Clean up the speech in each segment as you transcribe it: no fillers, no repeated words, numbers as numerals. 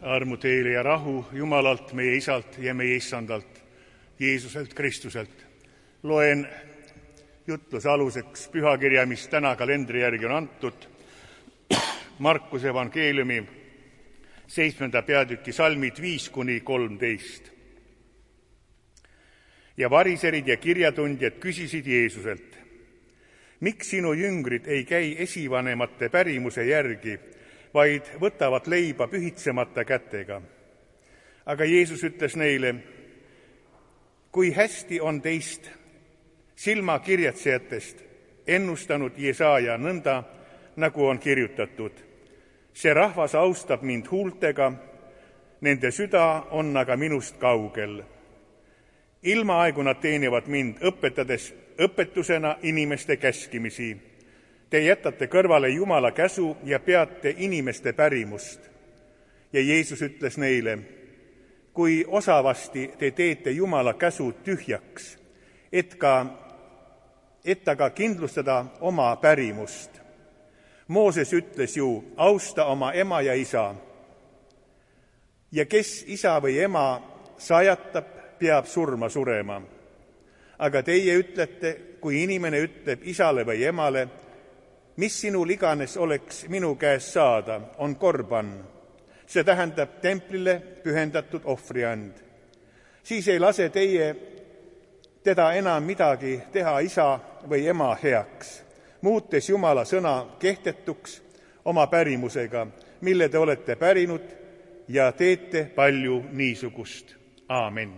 Armu teile ja rahu Jumalalt, meie Isalt ja meie Issandalt, Jeesuselt Kristuselt. Loen jutluse aluseks pühakirja, mis täna kalendri järgi on antud, Markuse evangeeliumi 7. peatüki salmid 5-13. Ja variserid ja kirjatundjad küsisid Jeesuselt, miks sinu jüngrid ei käi esivanemate pärimuse järgi, vaid võtavad leiba pühitsemata kätega? Aga Jeesus ütles neile, kui hästi on teist silmakirjatsejatest ennustanud Jesaja nõnda, nagu on kirjutatud. See rahvas austab mind huultega, nende süda on aga minust kaugel. Ilmaaegu nad teenivad mind, õpetades õpetusena inimeste käskimisi. Te jätate kõrvale Jumala käsu ja peate inimeste pärimust. Ja Jeesus ütles neile, kui osavasti te teete Jumala käsu tühjaks, et aga kindlustada oma pärimust. Mooses ütles ju, austa oma ema ja isa. Ja kes isa või ema sajatab, peab surma surema. Aga teie ütlete, kui inimene ütleb isale või emale, mis sinul iganes oleks minu käest saada, on korban. See tähendab templile pühendatud ohvriand. Siis ei lase teie teda enam midagi teha isa või ema heaks, muutes Jumala sõna kehtetuks oma pärimusega, mille te olete pärinud, ja teete palju niisugust. Aamen.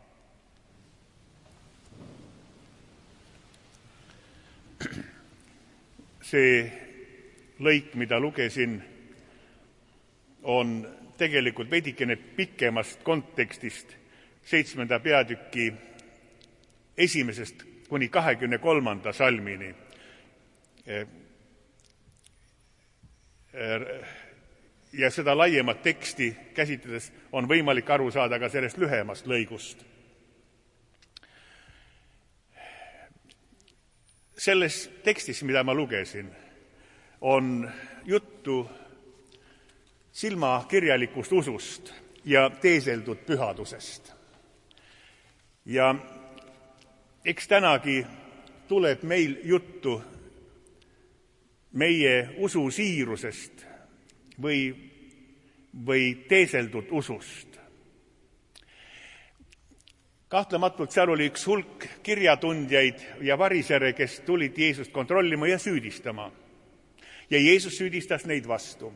See lõik, mida lugesin, on tegelikult veidikene pikemast kontekstist 7. peatüki 1. kuni 23. salmini. Ja seda laiemat teksti käsitledes on võimalik aru saada ka sellest lühemast lõigust. Selles tekstis, mida ma lugesin, on juttu silmakirjalikust usust ja teeseldud pühadusest. Ja eks tänagi tuleb meil juttu meie usu siirusest või teeseldud usust. Kahtlematult seal oli üks hulk kirjatundjaid ja varisere, kes tulid Jeesust kontrollima ja süüdistama. Ja Jeesus süüdistas neid vastu.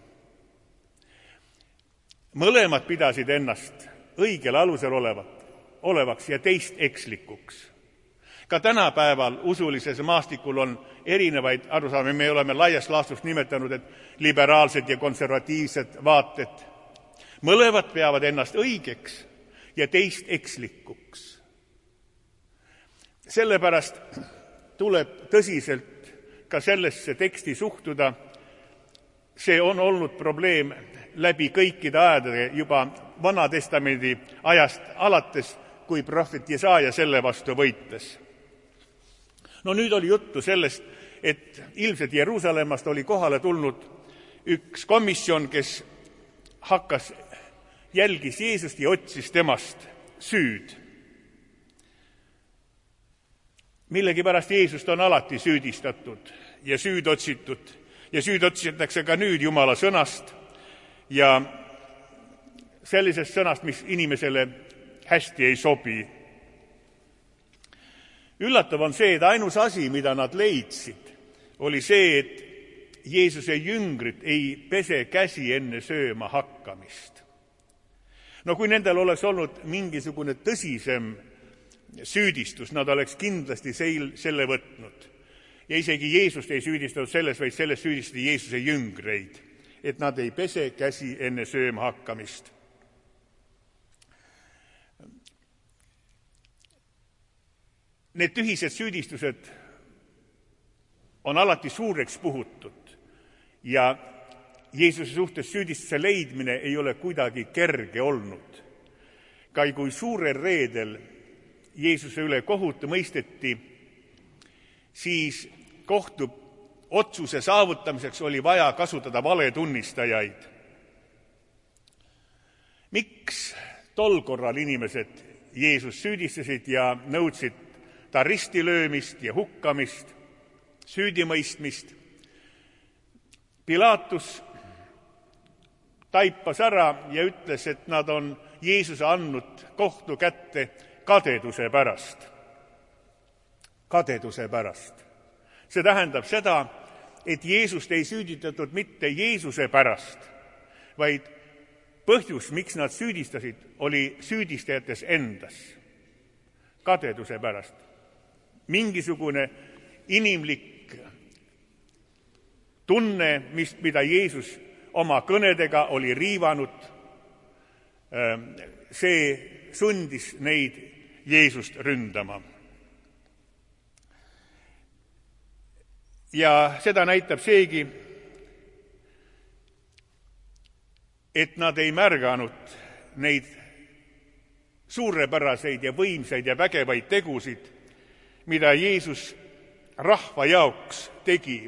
Mõlemad pidasid ennast õigel alusel olevaks ja teist ekslikuks. Ka tänapäeval usulises maastikul on erinevaid arusaame. Me oleme laias laastus nimetanud, et liberaalsed ja konservatiivsed vaated. Mõlemad peavad ennast õigeks ja teist ekslikuks. Sellepärast tuleb tõsiselt ka sellesse teksti suhtuda. See on olnud probleem läbi kõikide aegade juba Vanatestamendi ajast alates, kui prohvet Jesaja selle vastu võitles. No nüüd oli juttu sellest, et ilmselt Jeruusalemmast oli kohale tulnud üks komisjon, kes jälgis Jeesust ja otsis temast süüd. Millegipärast Jeesust on alati süüdistatud ja süüd otsitud ja süüd otsitakse ka nüüd Jumala sõnast ja sellisest sõnast, mis inimesele hästi ei sobi. Üllatav on see, et ainus asi, mida nad leidsid, oli see, et Jeesuse jüngrid ei pese käsi enne sööma hakkamist. No kui nendel oleks olnud mingisugune tõsisem süüdistus, nad oleks kindlasti selle võtnud. Ja isegi Jeesust ei süüdistatud selles, vaid selles süüdistati Jeesuse jüngreid, et nad ei pese käsi enne sööma hakkamist. Need tühised süüdistused on alati suureks puhutud ja Jeesuse suhtes süüdistuse leidmine ei ole kuidagi kerge olnud. Kai kui suurel reedel Jeesuse üle kohut mõisteti, siis kohtu otsuse saavutamiseks oli vaja kasutada valetunnistajaid. Miks tol korral inimesed Jeesus süüdistasid ja nõudsid ta ristilöömist ja hukkamist, süüdimõistmist? Pilaatus taipas ära ja ütles, et nad on Jeesuse andnud kohtu kätte kadeduse pärast. Kadeduse pärast. See tähendab seda, et Jeesust ei süüditatud mitte Jeesuse pärast, vaid põhjus, miks nad süüdistasid, oli süüdistajates endas. Kadeduse pärast. Mingisugune inimlik tunne, mida Jeesus oma kõnedega oli riivanud, see sundis neid Jeesust ründama. Ja seda näitab seegi, et nad ei märganud neid suurepäraseid ja võimsaid ja vägevaid tegusid, mida Jeesus rahva jaoks tegi.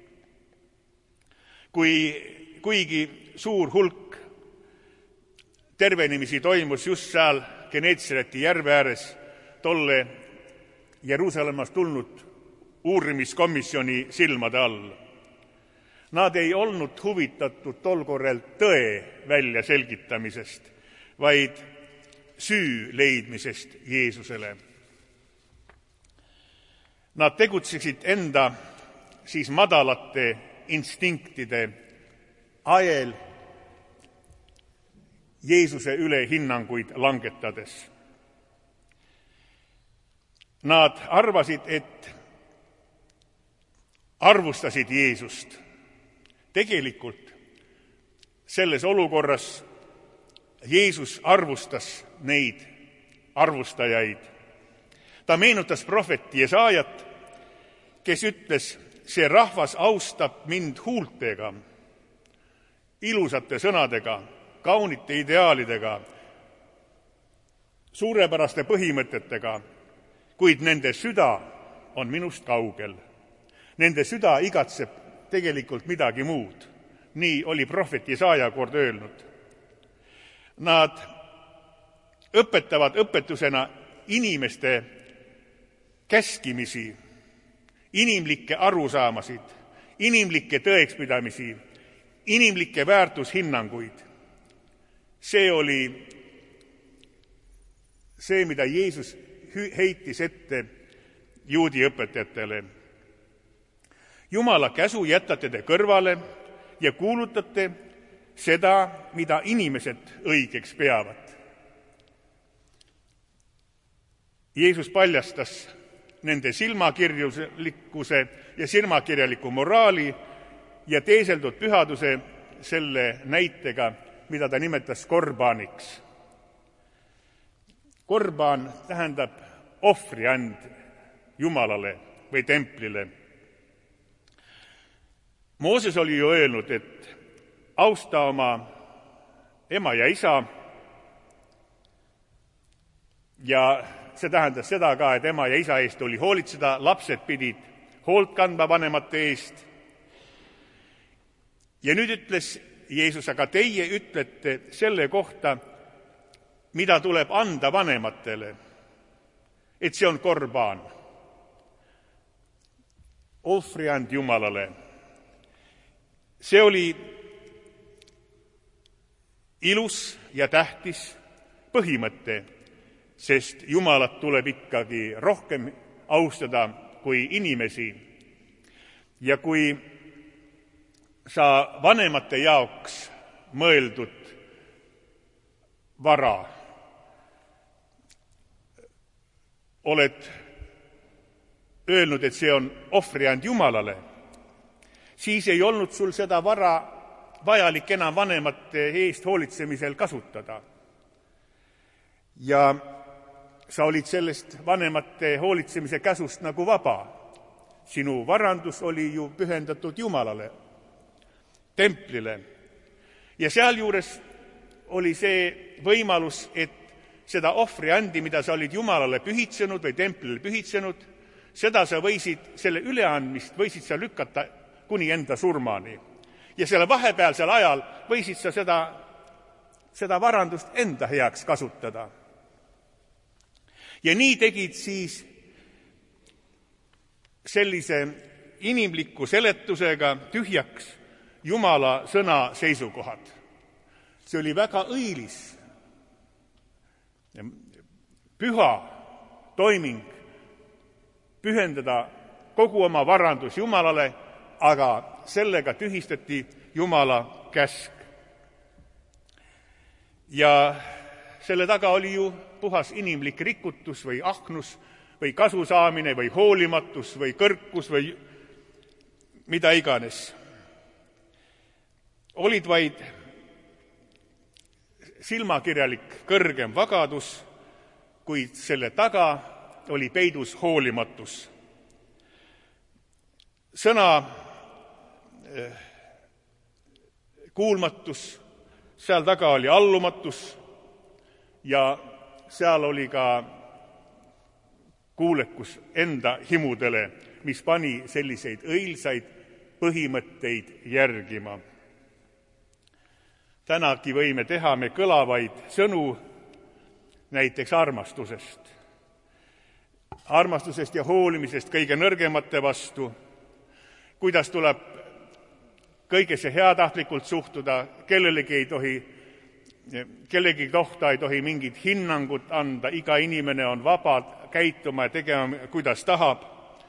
Kuigi suur hulk tervenemisi toimus just seal Geneetsareti järve ääres tolle Jeruusalemmast tulnud uurimiskomisjoni silmade all. Nad ei olnud huvitatud tol korral tõe väljaselgitamisest, vaid süü leidmisest Jeesusele. Nad tegutsesid enda siis madalate instinktide ajel Jeesuse üle hinnanguid langetades. Nad arvasid, et arvustasid Jeesust. Tegelikult selles olukorras Jeesus arvustas neid arvustajaid. Ta meenutas prohvet Jesaajat, kes ütles, see rahvas austab mind huultega, ilusate sõnadega, kaunite ideaalidega, suurepäraste põhimõtetega, kuid nende süda on minust kaugel. Nende süda igatseb tegelikult midagi muud. Nii oli prohvet Jesaaja kord öelnud. Nad õpetavad õpetusena inimeste käskimisi, inimlikke arusaamasid, inimlikke tõekspidamisi, inimlikke väärtushinnanguid. See oli see, mida Jeesus heitis ette juudi õpetajatele. Jumala käsu jätate te kõrvale ja kuulutate seda, mida inimesed õigeks peavad. Jeesus paljastas nende silmakirjalikkuse ja silmakirjaliku moraali ja teeseldud pühaduse selle näitega, mida ta nimetas korbaaniks. Korbaan tähendab ohvriand Jumalale või templile. Mooses oli ju öelnud, et austa oma ema ja isa, ja see tähendas seda ka, et ema ja isa eest oli hoolitseda, lapsed pidid hoolt kandma vanemate eest. Ja nüüd ütles Jeesus, aga teie ütlete selle kohta, mida tuleb anda vanematele, et see on korbaan, ohvriand Jumalale. See oli ilus ja tähtis põhimõte, sest Jumalat tuleb ikkagi rohkem austada kui inimesi. Ja kui sa vanemate jaoks mõeldud vara oled öelnud, et see on ohvriand Jumalale, siis ei olnud sul seda vara vajalik enam vanemate eest hoolitsemisel kasutada. Ja sa olid sellest vanemate hoolitsemise käsust nagu vaba. Sinu varandus oli ju pühendatud Jumalale, templile. Ja sealjuures oli see võimalus, et seda ohvriandi, mida sa olid Jumalale pühitsenud või templile pühitsenud, seda sa selle üleandmist võisid sa lükata kuni enda surmani. Ja selle vahepealsel ajal võisid sa seda seda varandust enda heaks kasutada. Ja nii tegid siis sellise inimliku seletusega tühjaks Jumala sõna seisukohad. See oli väga õilis, püha toiming pühendada kogu oma varandus Jumalale, aga sellega tühistati Jumala käsk. Ja selle taga oli ju puhas inimlik rikutus või ahnus või kasusaamine või hoolimatus või kõrkus või mida iganes. Olid vaid silmakirjalik kõrgem vagadus, kuid selle taga oli peidus hoolimatus. Sõna kuulmatus, seal taga oli allumatus ja seal oli ka kuulekus enda himudele, mis pani selliseid õilsaid põhimõtteid järgima. Tänagi võime teha me kõlavaid sõnu näiteks armastusest. Armastusest ja hoolimisest kõige nõrgemate vastu, kuidas tuleb kõigesse heatahtlikult suhtuda, kellegi kohta ei tohi mingit hinnangut anda, iga inimene on vaba käituma ja tegema, kuidas tahab.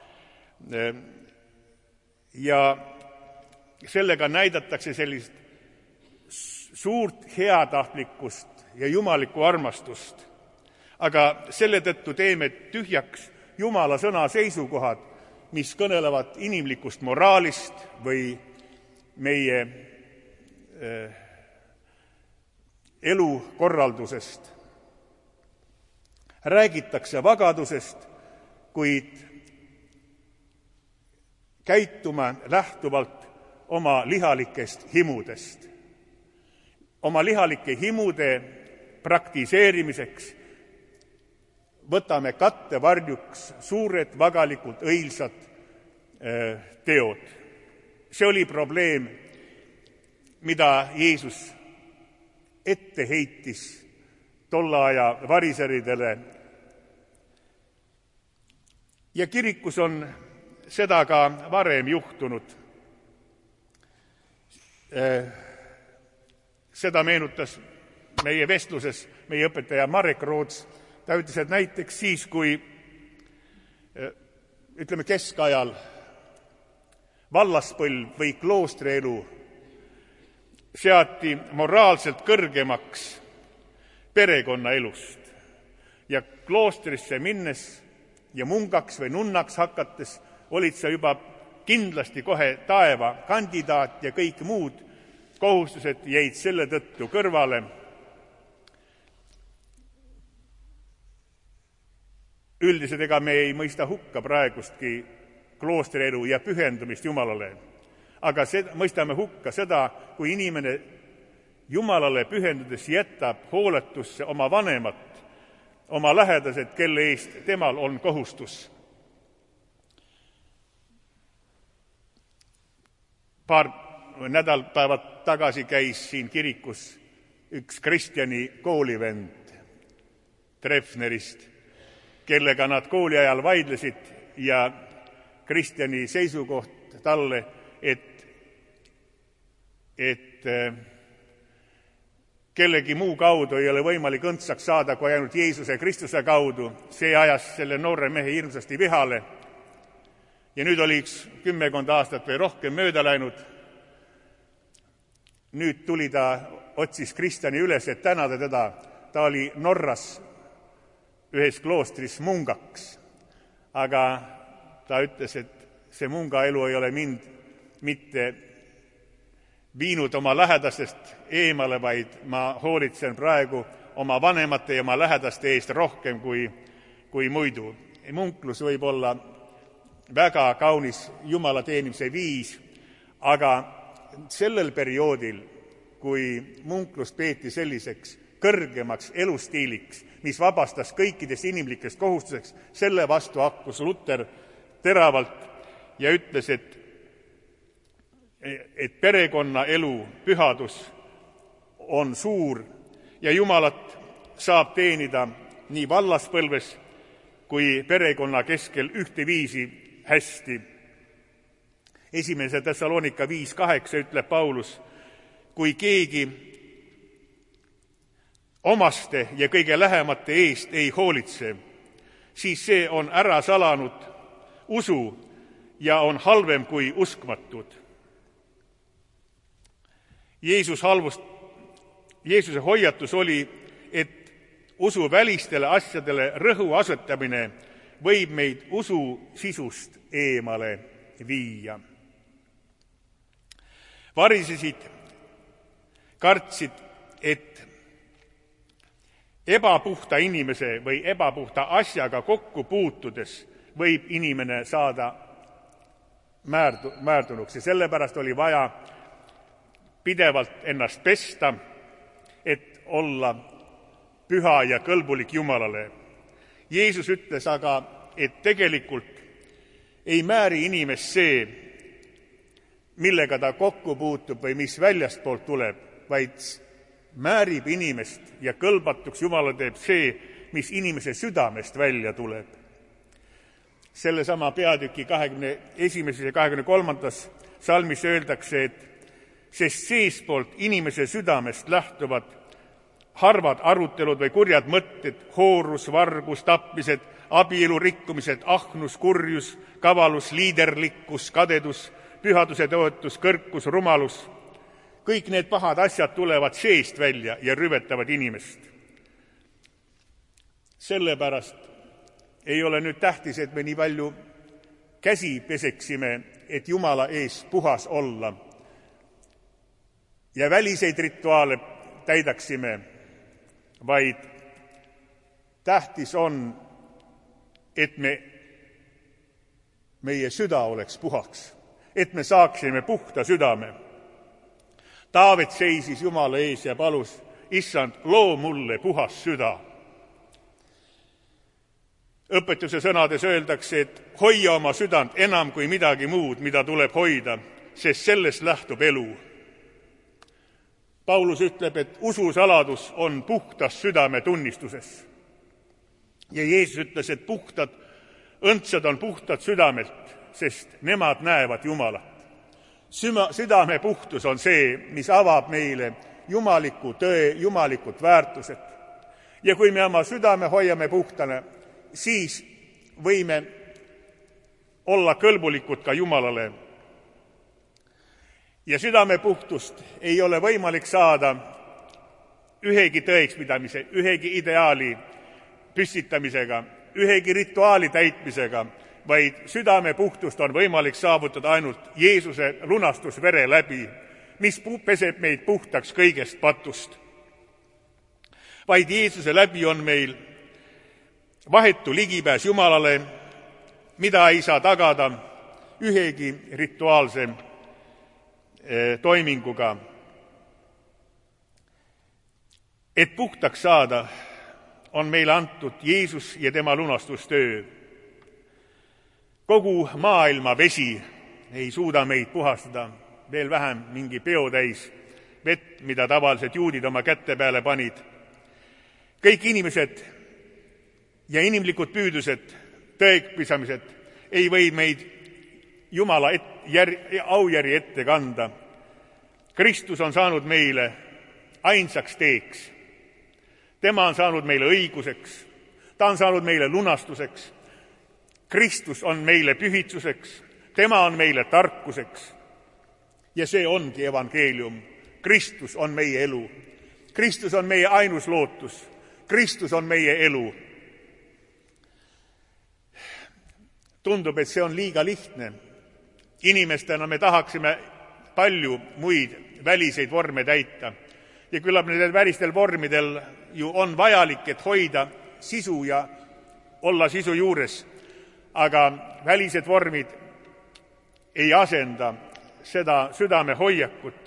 Ja sellega näidatakse sellist suurt heatahtlikkust ja jumalikku armastust. Aga selle tõttu teeme tühjaks Jumala sõna seisukohad, mis kõnelevad inimlikust moraalist või meie elukorraldusest. Räägitakse vagadusest, kuid käituma lähtuvalt oma lihalikest himudest. Oma lihalike himude praktiseerimiseks võtame kattevarjuks suured, vagalikult õilsad teod. See oli probleem, mida Jeesus ette heitis tolle aja variseridele. Ja kirikus on seda ka varem juhtunud. Seda meenutas meie vestluses meie õpetaja Marek Roots. Ta ütles, et näiteks siis, kui ütleme keskajal vallaspõlv või kloostrielu seati moraalselt kõrgemaks perekonnaelust ja kloostrisse minnes ja mungaks või nunnaks hakates olid sa juba kindlasti kohe taeva kandidaat ja kõik muud kohustused jäid selle tõttu kõrvale. Üldiselt ega me ei mõista hukka praegustki kloostrielu ja pühendumist Jumalale, aga mõistame hukka seda, kui inimene Jumalale pühendudes jätab hooletusse oma vanemat, oma lähedased, kelle eest temal on kohustus. Paar nädalpäevad tagasi käis siin kirikus üks Kristjani koolivend Treffnerist, kellega nad kooli ajal vaidlesid ja Kristjani seisukoht talle, et kellegi muu kaudu ei ole võimalik õndsaks saada kui ainult Jeesuse Kristuse kaudu. See ajas selle noore mehe hirmsasti vihale. Ja nüüd oli 10 aastat või rohkem mööda läinud. Nüüd tuli ta, otsis Kristjani üles, et tänada teda. Ta oli Norras ühes kloostris mungaks. Aga ta ütles, et see mungaelu ei ole mind mitte viinud oma lähedastest eemale, vaid ma hoolitsen praegu oma vanemate ja oma lähedaste eest rohkem kui muidu. Munklus võib olla väga kaunis Jumala teenimise viis, aga sellel perioodil, kui munklust peeti selliseks kõrgemaks elustiiliks, mis vabastas kõikidest inimlikest kohustuseks, selle vastu hakkus Luter teravalt ja ütles, et perekonnaelu pühadus on suur ja Jumalat saab teenida nii vallaspõlves kui perekonna keskel ühteviisi hästi. 1. Thessalonika 5:8 ütleb Paulus, kui keegi omaste ja kõige lähemate eest ei hoolitse, siis see on ära salanud usu ja on halvem kui uskmatud. Jeesuse hoiatus oli, et usu välistele asjadele rõhu asetamine võib meid usu sisust eemale viia. Varisesid kartsid, et ebapuhta inimese või ebapuhta asjaga kokku puutudes võib inimene saada määrdunuks ja sellepärast oli vaja pidevalt ennast pesta, et olla püha ja kõlbulik Jumalale. Jeesus ütles aga, et tegelikult ei määri inimest see, millega ta kokku puutub või mis väljastpoolt tuleb, vaid määrib inimest ja kõlbatuks Jumala teeb see, mis inimese südamest välja tuleb. Sellesama peatüki 21. ja 23. salmis öeldakse, et sest seespoolt inimese südamest lähtuvad harvad arutelud või kurjad mõtted, hoorus, vargus, tapmised, abielu rikkumised, ahnus, kurjus, kavalus, liiderlikkus, kadedus, pühaduse toetus, kõrkus, rumalus. Kõik need pahad asjad tulevad seest välja ja rüvetavad inimest. Sellepärast ei ole nüüd tähtis, et me nii palju käsi peseksime, et Jumala ees puhas olla ja väliseid rituaale täidaksime, vaid tähtis on, et meie süda oleks puhaks, et me saaksime puhta südame. Taavet seisis Jumala ees ja palus, issand, loo mulle puhas süda. Õpetuse sõnades öeldakse, et hoia oma südant enam kui midagi muud, mida tuleb hoida, sest sellest lähtub elu. Paulus ütleb, et ususaladus on puhtas südame tunnistuses. Ja Jeesus ütles, et puhtad õndsad on puhtad südamelt, sest nemad näevad Jumalat. Südame puhtus on see, mis avab meile jumaliku tõe, jumalikud väärtused. Ja kui me oma südame hoiame puhtana, siis võime olla kõlbulikud ka Jumalale. Ja südame puhtust ei ole võimalik saada ühegi tõekspidamise, ühegi ideaali püstitamisega, ühegi rituaali täitmisega, vaid südame puhtust on võimalik saavutada ainult Jeesuse lunastusvere läbi, mis peseb meid puhtaks kõigest patust. Vaid Jeesuse läbi on meil vahetu ligipääs Jumalale, mida ei saa tagada ühegi rituaalse toiminguga. Et puhtaks saada, on meile antud Jeesus ja tema lunastustöö. Kogu maailma vesi ei suuda meid puhastada, veel vähem mingi peotäis vett, mida tavaliselt juudid oma kätte peale panid. Kõik inimesed ja inimlikud püüdused, tõekpisamised ei või meid Jumala aujärje ette kanda. Kristus on saanud meile ainsaks teeks. Tema on saanud meile õiguseks. Ta on saanud meile lunastuseks. Kristus on meile pühitsuseks. Tema on meile tarkuseks. Ja see ongi evangeelium. Kristus on meie elu. Kristus on meie ainus lootus. Kristus on meie elu. Tundub, et see on liiga lihtne. Inimestena me tahaksime palju muid väliseid vorme täita. Ja küllap nendel välistel vormidel ju on vajalik, et hoida sisu ja olla sisu juures. Aga välised vormid ei asenda seda südame hoiakut.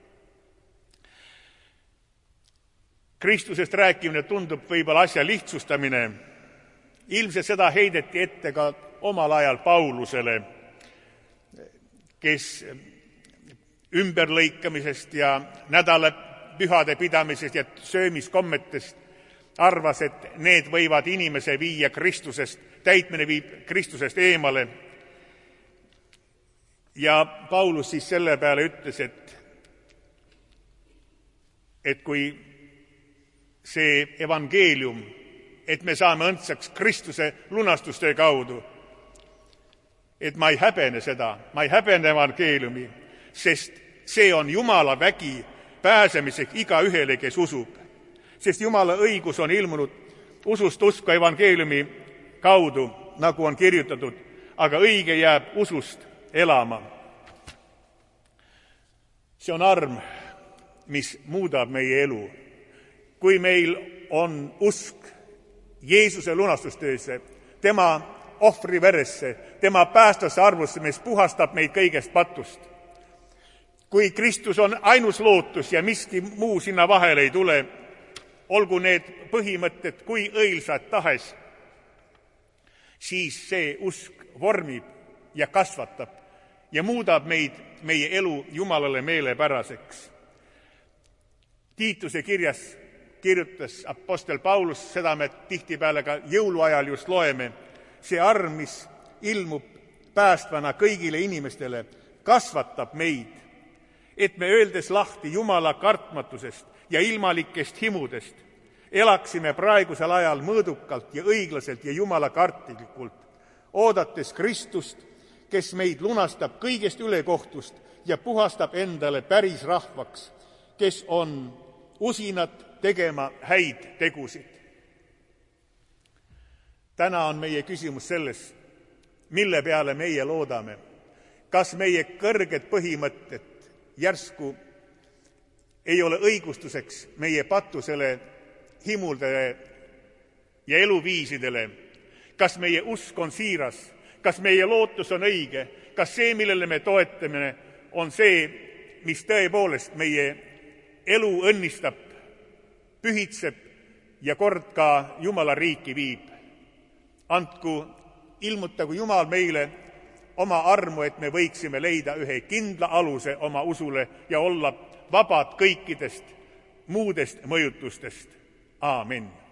Kristusest rääkimine tundub võib-olla asja lihtsustamine. Ilmselt seda heideti ette ka omal ajal Paulusele, kes ümberlõikamisest ja pühade pidamisest ja söömiskommetest, arvas, et need võivad inimese viia Kristusest, täitmine viib Kristusest eemale. Ja Paulus siis selle peale ütles, et kui see evangeelium, et me saame õndsaks Kristuse lunastustöö kaudu, et ma ei häbene seda, ma ei häbene evangeeliumi, sest see on Jumala vägi pääsemiseks igaühele, kes usub. Sest Jumala õigus on ilmunud usust usku evangeeliumi kaudu, nagu on kirjutatud, aga õige jääb usust elama. See on arm, mis muudab meie elu. Kui meil on usk Jeesuse lunastustöösse, tema ohvri veresse, tema päästvasse arvusse, mis puhastab meid kõigest patust. Kui Kristus on ainus lootus ja miski muu sinna vahele ei tule, olgu need põhimõtted kui õilsad tahes, siis see usk vormib ja kasvatab ja muudab meie elu Jumalale meelepäraseks. Tiituse kirjas kirjutas apostel Paulus, seda me tihtipeale ka jõuluajal just loeme, see arm, mis ilmub päästvana kõigile inimestele, kasvatab meid, et me öeldes lahti Jumala kartmatusest ja ilmalikest himudest, elaksime praegusel ajal mõõdukalt ja õiglaselt ja Jumala kartlikult, oodates Kristust, kes meid lunastab kõigest ülekohtust ja puhastab endale päris rahvaks, kes on usinad tegema häid tegusid. Täna on meie küsimus selles, mille peale meie loodame. Kas meie kõrged põhimõtted järsku ei ole õigustuseks meie patusele, himuldele ja eluviisidele? Kas meie usk on siiras? Kas meie lootus on õige? Kas see, millele me toetame, on see, mis tõepoolest meie elu õnnistab, pühitseb ja kord ka Jumala riiki viib? Ilmutagu Jumal meile oma armu, et me võiksime leida ühe kindla aluse oma usule ja olla vabad kõikidest muudest mõjutustest. Aamen.